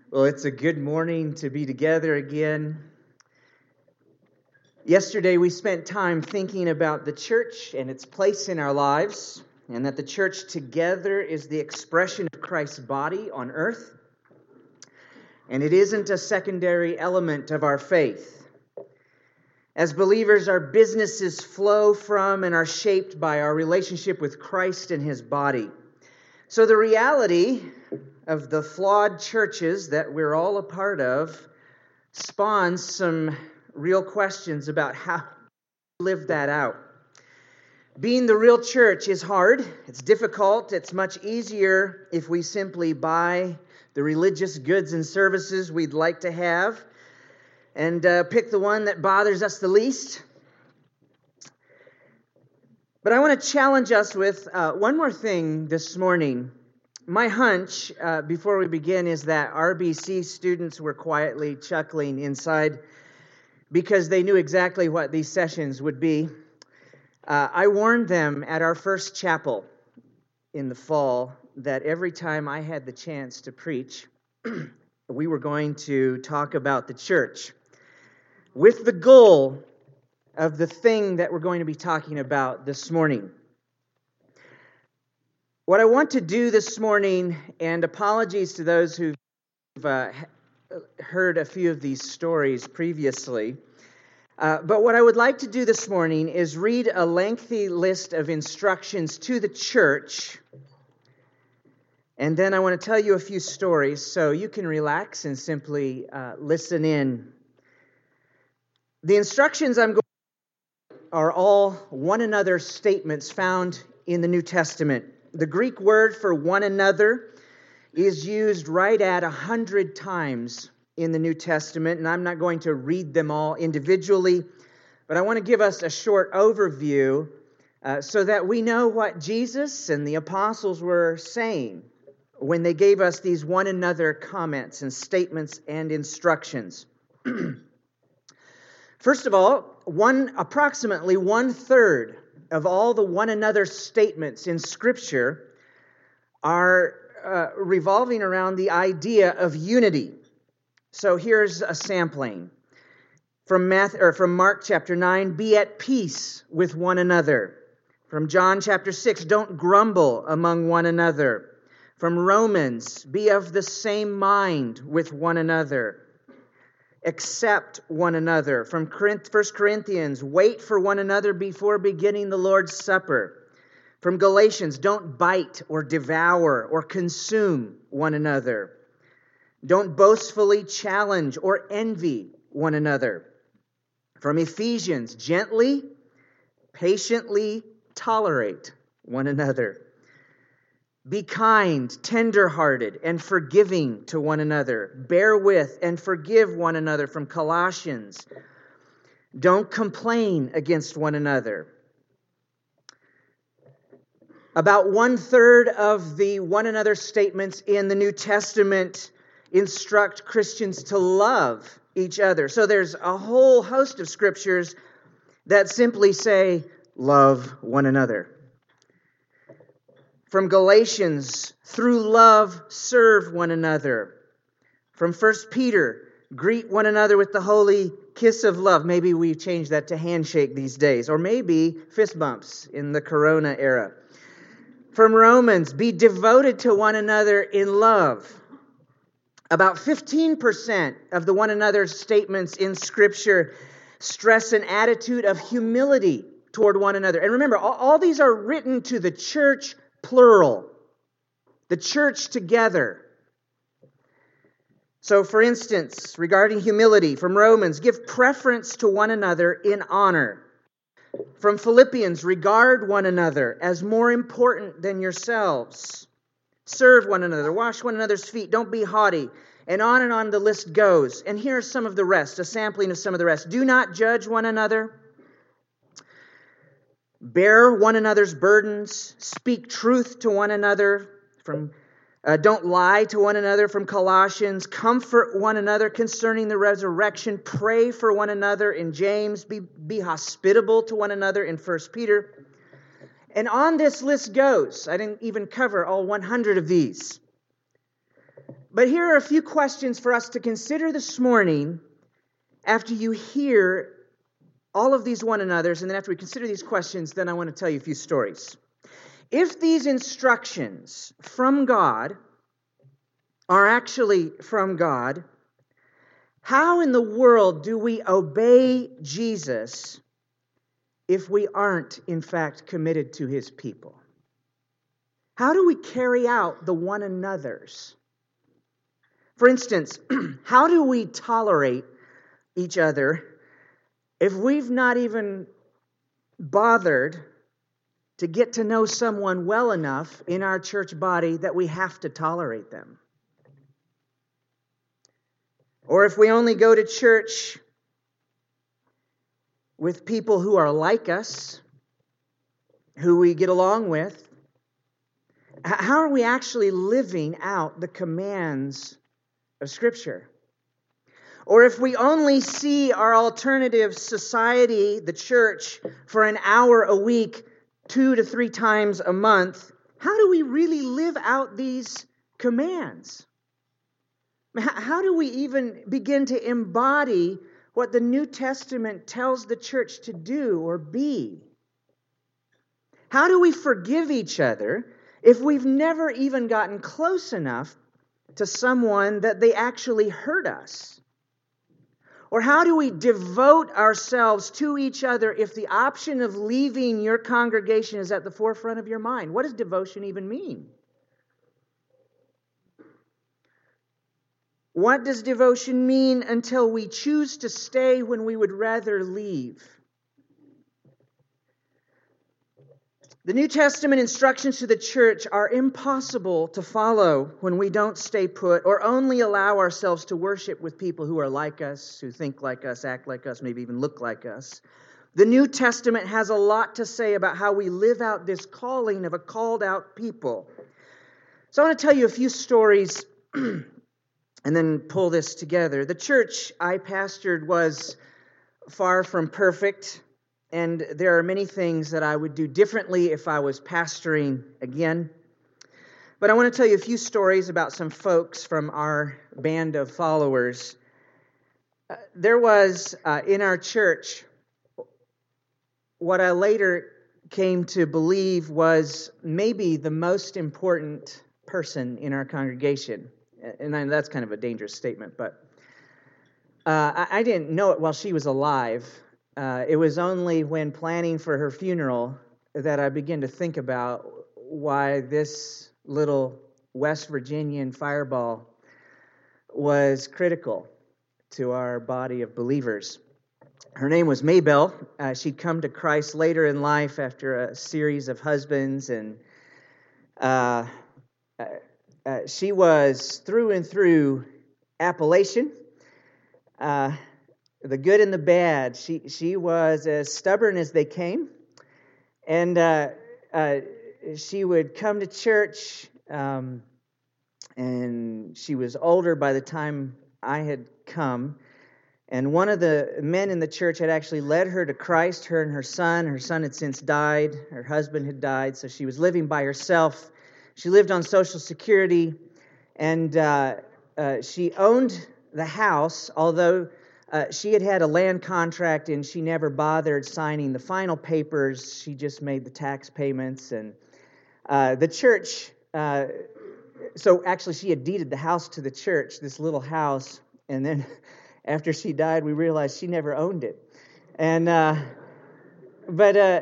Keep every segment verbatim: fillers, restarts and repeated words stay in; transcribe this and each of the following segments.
Well, it's a good morning to be together again. Yesterday, we spent time thinking about the church and its place in our lives, and that the church together is the expression of Christ's body on earth, and it isn't a secondary element of our faith. As believers, our businesses flow from and are shaped by our relationship with Christ and His body. So the reality of the flawed churches that we're all a part of spawns some real questions about how to live that out. Being the real church is hard, it's difficult, it's much easier if we simply buy the religious goods and services we'd like to have and uh, pick the one that bothers us the least. But I want to challenge us with uh, one more thing this morning. My hunch, uh, before we begin, is that R B C students were quietly chuckling inside because they knew exactly what these sessions would be. Uh, I warned them at our first chapel in the fall that every time I had the chance to preach, we were going to talk about the church with the goal of the thing that we're going to be talking about this morning. What I want to do this morning, and apologies to those who've uh, heard a few of these stories previously, uh, but what I would like to do this morning is read a lengthy list of instructions to the church, and then I want to tell you a few stories so you can relax and simply uh, listen in. The instructions I'm going to are all one another statements found in the New Testament. The Greek word for one another is used right at a hundred times in the New Testament, and I'm not going to read them all individually, but I want to give us a short overview uh, so that we know what Jesus and the apostles were saying when they gave us these one another comments and statements and instructions. First of all, one approximately one-third of all the one another statements in Scripture are uh, revolving around the idea of unity. So here's a sampling. From Matthew, or from Mark chapter nine, be at peace with one another. From John chapter six, don't grumble among one another. From Romans, be of the same mind with one another. Accept one another. From First Corinthians, wait for one another before beginning the Lord's Supper. From Galatians, don't bite or devour or consume one another. Don't boastfully challenge or envy one another. From Ephesians, gently, patiently tolerate one another. Be kind, tender-hearted, and forgiving to one another. Bear with and forgive one another. From Colossians, don't complain against one another. About one-third of the one another statements in the New Testament instruct Christians to love each other. So there's a whole host of scriptures that simply say, love one another. From Galatians, through love, serve one another. From First Peter, greet one another with the holy kiss of love. Maybe we change that to handshake these days, or maybe fist bumps in the Corona era. From Romans, be devoted to one another in love. About fifteen percent of the one another statements in Scripture stress an attitude of humility toward one another. And remember, all, all these are written to the church, plural. The church together. So, for instance, regarding humility, from Romans, give preference to one another in honor. From Philippians, regard one another as more important than yourselves. Serve one another, wash one another's feet, don't be haughty. And on and on the list goes. And here are some of the rest, a sampling of some of the rest. Do not judge one another. Bear one another's burdens. Speak truth to one another. From uh, don't lie to one another. From Colossians, comfort one another concerning the resurrection. Pray for one another in James. Be, be hospitable to one another in First Peter. And on this list goes. I didn't even cover all one hundred of these. But here are a few questions for us to consider this morning after you hear all of these one another's, and then after we consider these questions, then I want to tell you a few stories. If these instructions from God are actually from God, how in the world do we obey Jesus if we aren't, in fact, committed to His people? How do we carry out the one another's? For instance, how do we tolerate each other if we've not even bothered to get to know someone well enough in our church body that we have to tolerate them? Or if we only go to church with people who are like us, who we get along with, how are we actually living out the commands of Scripture? Or if we only see our alternative society, the church, for an hour a week, two to three times a month, how do we really live out these commands? How do we even begin to embody what the New Testament tells the church to do or be? How do we forgive each other if we've never even gotten close enough to someone that they actually hurt us? Or how do we devote ourselves to each other if the option of leaving your congregation is at the forefront of your mind? What does devotion even mean? What does devotion mean until we choose to stay when we would rather leave? The New Testament instructions to the church are impossible to follow when we don't stay put or only allow ourselves to worship with people who are like us, who think like us, act like us, maybe even look like us. The New Testament has a lot to say about how we live out this calling of a called out people. So I want to tell you a few stories and then pull this together. The church I pastored was far from perfect. And there are many things that I would do differently if I was pastoring again. But I want to tell you a few stories about some folks from our band of followers. Uh, there was uh, in our church what I later came to believe was maybe the most important person in our congregation. And I, that's kind of a dangerous statement, but uh, I, I didn't know it while she was alive. Uh, it was only when planning for her funeral that I began to think about why this little West Virginian fireball was critical to our body of believers. Her name was Maybell. Uh, she'd come to Christ later in life after a series of husbands, and uh, uh, she was through and through Appalachian. Uh, The good and the bad. She she was as stubborn as they came. And uh, uh, she would come to church, um, and she was older by the time I had come. And one of the men in the church had actually led her to Christ, her and her son. Her son had since died. Her husband had died, so she was living by herself. She lived on Social Security, and uh, uh, she owned the house, although Uh, she had had a land contract and she never bothered signing the final papers. She just made the tax payments. And uh, the church, uh, so actually she had deeded the house to the church, this little house. And then after she died, we realized she never owned it. And, uh, but uh,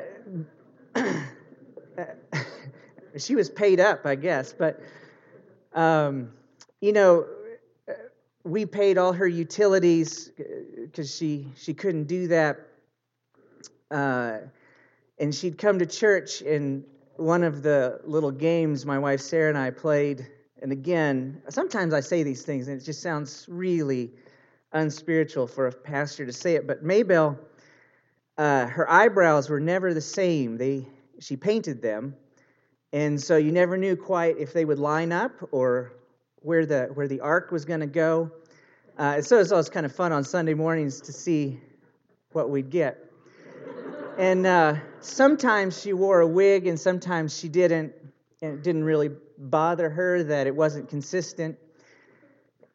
she was paid up, I guess. But, um, you know, we paid all her utilities because she, she couldn't do that. Uh, and she'd come to church, and one of the little games my wife Sarah and I played, and again, sometimes I say these things, and it just sounds really unspiritual for a pastor to say it, but Maybell, uh, her eyebrows were never the same. They She painted them, and so you never knew quite if they would line up or where the where the arc was going to go. Uh, so it was always kind of fun on Sunday mornings to see what we'd get. And uh, sometimes she wore a wig and sometimes she didn't, and it didn't really bother her that it wasn't consistent.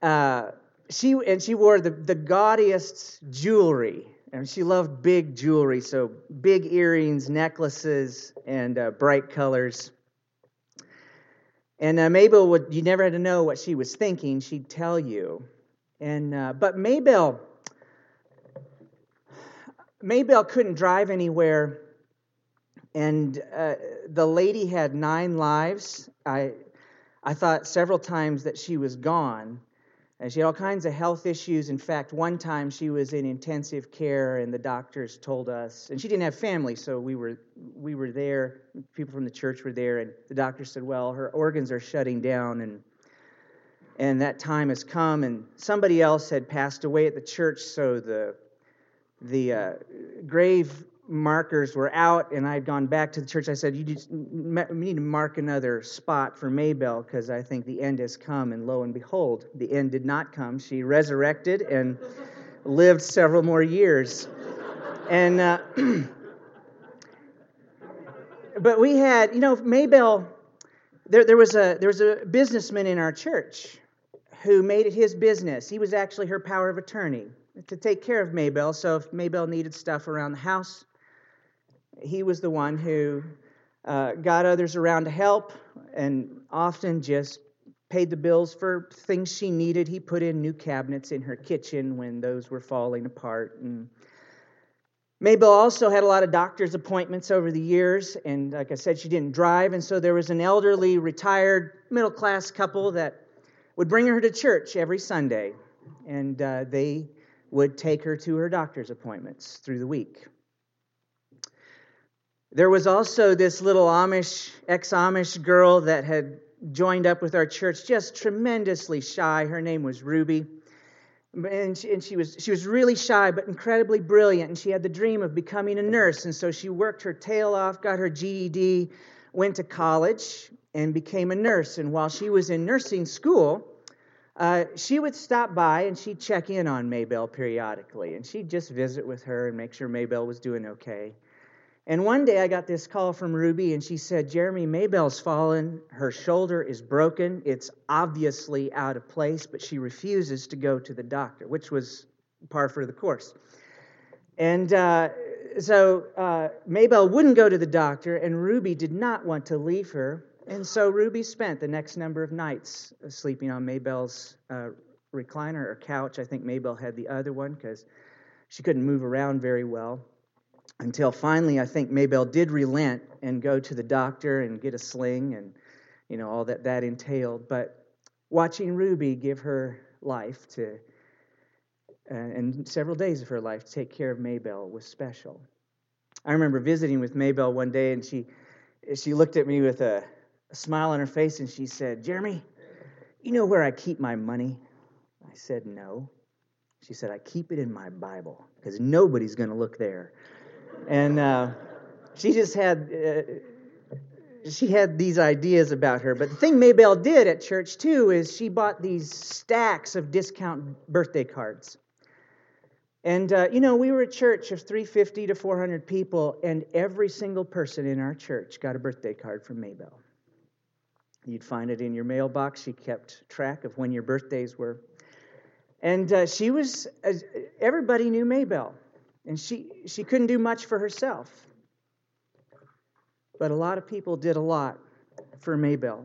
uh, she and she wore the, the gaudiest jewelry. And she loved big jewelry, so big earrings, necklaces, and uh, bright colors. And uh, Maybelle would, you never had to know what she was thinking. She'd tell you. And uh, but Maybelle, Maybelle couldn't drive anywhere. And uh, the lady had nine lives. I, I thought several times that she was gone. And she had all kinds of health issues. In fact, one time she was in intensive care, and the doctors told us, and she didn't have family, so we were we were there. People from the church were there, and the doctor said, "Well, her organs are shutting down, and and that time has come." And somebody else had passed away at the church, so the the uh, grave markers were out, and I'd gone back to the church. I said, "You just we need to mark another spot for Maybelle because I think the end has come." And lo and behold, the end did not come. She resurrected and lived several more years. And uh, but we had, you know, Maybelle. There, there was a there was a businessman in our church who made it his business. He was actually her power of attorney to take care of Maybelle. So if Maybelle needed stuff around the house, he was the one who uh, got others around to help and often just paid the bills for things she needed. He put in new cabinets in her kitchen when those were falling apart. And Maybelle also had a lot of doctor's appointments over the years. And like I said, she didn't drive. And so there was an elderly, retired, middle-class couple that would bring her to church every Sunday. And uh, they would take her to her doctor's appointments through the week. There was also this little Amish, ex-Amish girl that had joined up with our church, just tremendously shy. Her name was Ruby. And she, and she was she was really shy, but incredibly brilliant. And she had the dream of becoming a nurse. And so she worked her tail off, got her G E D, went to college, and became a nurse. And while she was in nursing school, uh, she would stop by and she'd check in on Maybelle periodically. And she'd just visit with her and make sure Maybelle was doing okay. And one day I got this call from Ruby, and she said, "Jeremy, Maybelle's fallen. Her shoulder is broken. It's obviously out of place, but she refuses to go to the doctor," which was par for the course. And uh, so uh, Maybelle wouldn't go to the doctor, and Ruby did not want to leave her. And so Ruby spent the next number of nights sleeping on Maybelle's uh, recliner or couch. I think Maybelle had the other one because she couldn't move around very well. Until finally, I think Maybelle did relent and go to the doctor and get a sling and, you know, all that that entailed. But watching Ruby give her life to, uh, and several days of her life to take care of Maybelle was special. I remember visiting with Maybelle one day, and she she looked at me with a, a smile on her face, and she said, "Jeremy, you know where I keep my money?" I said, "No." She said, "I keep it in my Bible because nobody's going to look there." And uh, she just had uh, she had these ideas about her. But the thing Maybelle did at church too is she bought these stacks of discount birthday cards. And uh, you know, we were a church of three hundred fifty to four hundred people, and every single person in our church got a birthday card from Maybelle. You'd find it in your mailbox. She kept track of when your birthdays were. And uh, she was, uh, everybody knew Maybelle. And she, she couldn't do much for herself. But a lot of people did a lot for Maybelle.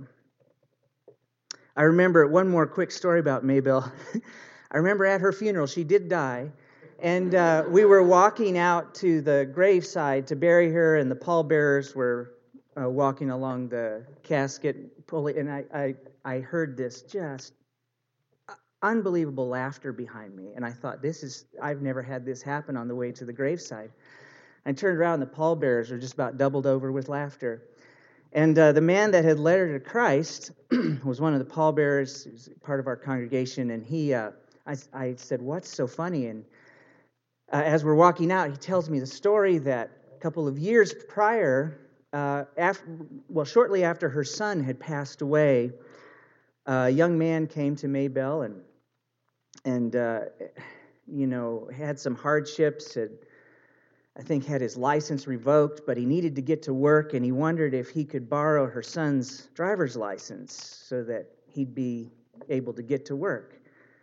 I remember one more quick story about Maybelle. I remember at her funeral, she did die. And uh, we were walking out to the graveside to bury her, and the pallbearers were uh, walking along the casket. Pulling, and I, I, I heard this just unbelievable laughter behind me. And I thought, this is, I've never had this happen on the way to the graveside. I turned around, and the pallbearers were just about doubled over with laughter. And uh, the man that had led her to Christ was one of the pallbearers, he was part of our congregation, and he, uh, I, I said, "What's so funny?" And uh, as we're walking out, he tells me the story that a couple of years prior, uh, after, well, shortly after her son had passed away, a young man came to Maybelle and, and uh, you know, had some hardships, had, I think had his license revoked, but he needed to get to work, and he wondered if he could borrow her son's driver's license so that he'd be able to get to work.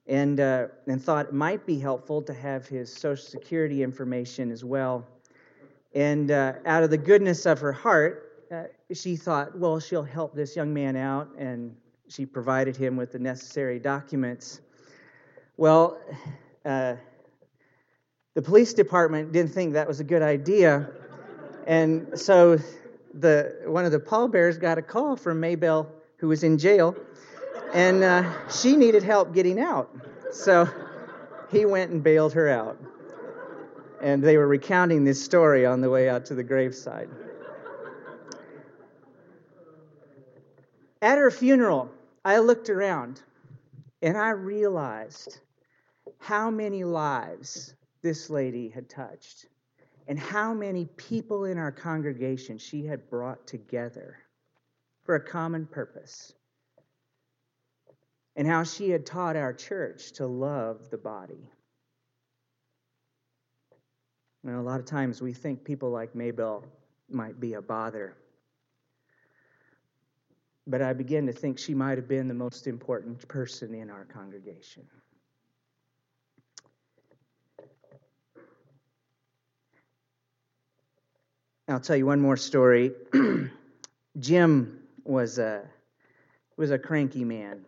and uh, and thought it might be helpful to have his Social Security information as well. And uh, out of the goodness of her heart, uh, she thought, well, she'll help this young man out, and she provided him with the necessary documents. Well, uh, the police department didn't think that was a good idea, and so the one of the pallbearers got a call from Maybelle, who was in jail, and uh, she needed help getting out. So he went and bailed her out. And they were recounting this story on the way out to the graveside. At her funeral, I looked around, and I realized how many lives this lady had touched, and how many people in our congregation she had brought together for a common purpose, and how she had taught our church to love the body. Now, a lot of times we think people like Maybelle might be a bother, but I begin to think she might have been the most important person in our congregation. I'll tell you one more story. Jim was a was a cranky man.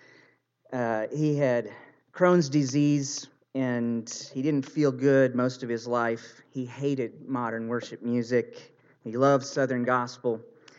Uh, he had Crohn's disease, and he didn't feel good most of his life. He hated modern worship music. He loved Southern gospel,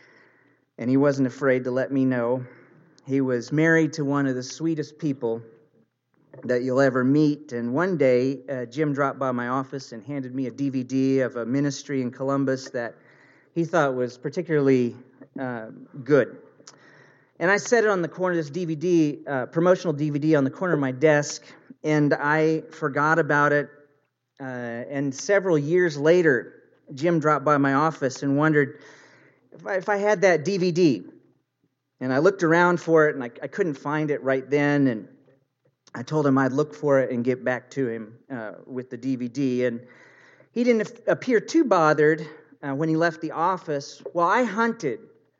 and he wasn't afraid to let me know. He was married to one of the sweetest people that you'll ever meet, and one day uh, Jim dropped by my office and handed me a D V D of a ministry in Columbus that he thought was particularly uh, good. And I set it on the corner of this D V D, uh, promotional D V D on the corner of my desk, and I forgot about it. Uh, and several years later, Jim dropped by my office and wondered if I, if I had that D V D. And I looked around for it, and I, I couldn't find it right then. And I told him I'd look for it and get back to him uh, with the D V D. And he didn't appear too bothered uh, when he left the office. Well, I hunted.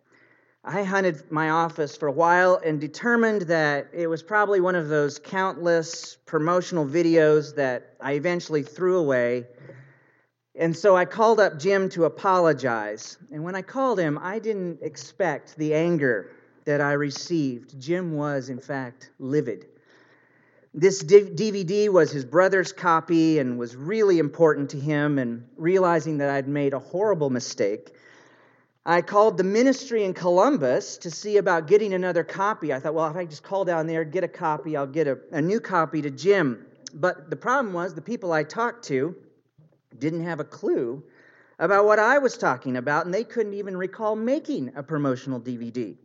I hunted my office for a while and determined that it was probably one of those countless promotional videos that I eventually threw away. And so I called up Jim to apologize. And when I called him, I didn't expect the anger that I received. Jim was, in fact, livid. This D V D was his brother's copy and was really important to him, and realizing that I'd made a horrible mistake, I called the ministry in Columbus to see about getting another copy. I thought, well, if I just call down there, get a copy, I'll get a, a new copy to Jim. But the problem was the people I talked to didn't have a clue about what I was talking about, and they couldn't even recall making a promotional D V D.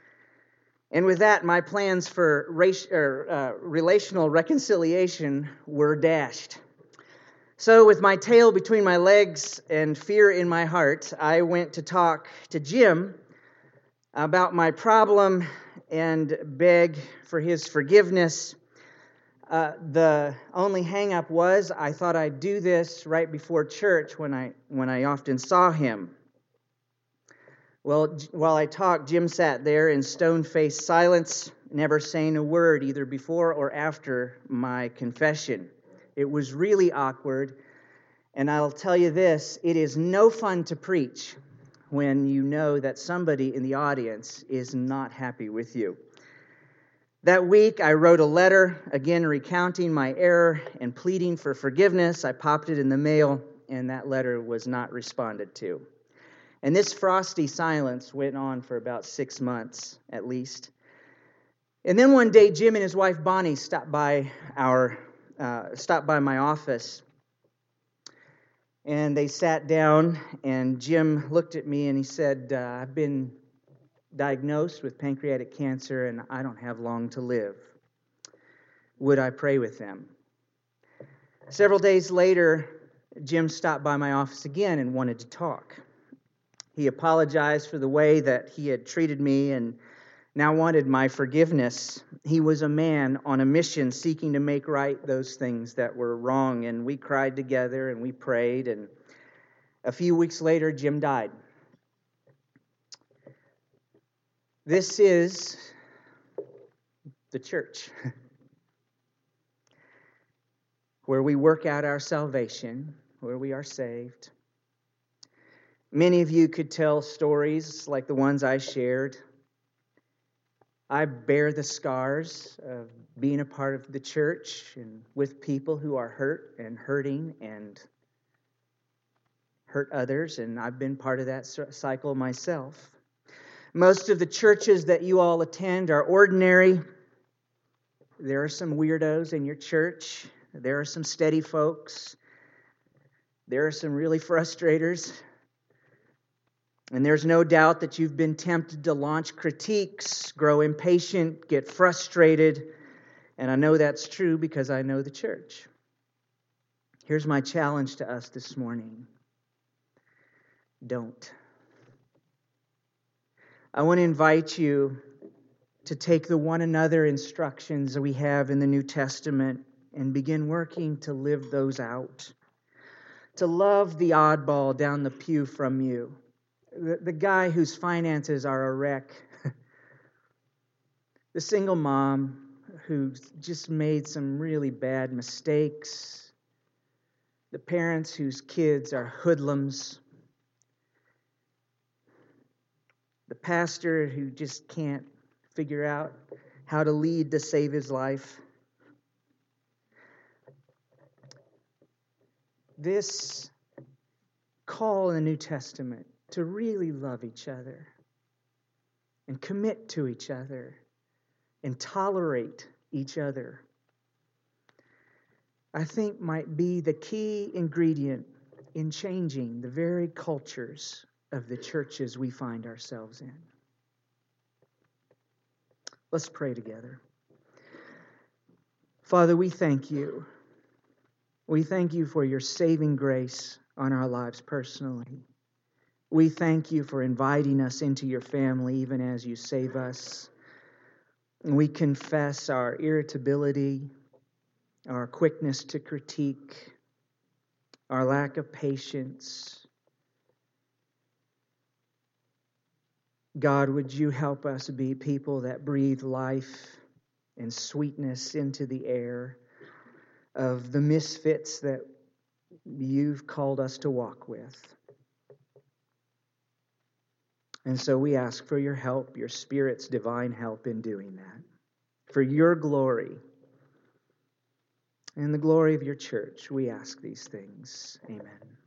And with that, my plans for race, or, uh, relational reconciliation were dashed. So with my tail between my legs and fear in my heart, I went to talk to Jim about my problem and beg for his forgiveness. Uh, the only hang-up was I thought I'd do this right before church when I when I often saw him. Well, while I talked, Jim sat there in stone-faced silence, never saying a word either before or after my confession. It was really awkward, and I'll tell you this, it is no fun to preach when you know that somebody in the audience is not happy with you. That week, I wrote a letter, again recounting my error and pleading for forgiveness. I popped it in the mail, and that letter was not responded to. And this frosty silence went on for about six months, at least. And then one day, Jim and his wife Bonnie stopped by our uh, stopped by my office, and they sat down. And Jim looked at me and he said, uh, "I've been diagnosed with pancreatic cancer, and I don't have long to live. Would I pray with them?" Several days later, Jim stopped by my office again and wanted to talk. He apologized for the way that he had treated me and now wanted my forgiveness. He was a man on a mission seeking to make right those things that were wrong, and we cried together and we prayed, and a few weeks later, Jim died. This is the church. where we work out our salvation, where we are saved. Many of you could tell stories like the ones I shared. I bear the scars of being a part of the church and with people who are hurt and hurting and hurt others, and I've been part of that cycle myself. Most of the churches that you all attend are ordinary. There are some weirdos in your church. There are some steady folks. There are some really frustrators. And there's no doubt that you've been tempted to launch critiques, grow impatient, get frustrated. And I know that's true because I know the church. Here's my challenge to us this morning. Don't. I want to invite you to take the one another instructions that we have in the New Testament and begin working to live those out. To love the oddball down the pew from you. The, the guy whose finances are a wreck. The single mom who's just made some really bad mistakes. The parents whose kids are hoodlums. The pastor who just can't figure out how to lead to save his life. This call in the New Testament to really love each other and commit to each other and tolerate each other, I think might be the key ingredient in changing the very cultures of the churches we find ourselves in. Let's pray together. Father, we thank you. We thank you for your saving grace on our lives personally. We thank you for inviting us into your family even as you save us. And we confess our irritability, our quickness to critique, our lack of patience. God, would you help us be people that breathe life and sweetness into the air of the misfits that you've called us to walk with. And so we ask for your help, your Spirit's divine help in doing that. For your glory and the glory of your church, we ask these things. Amen.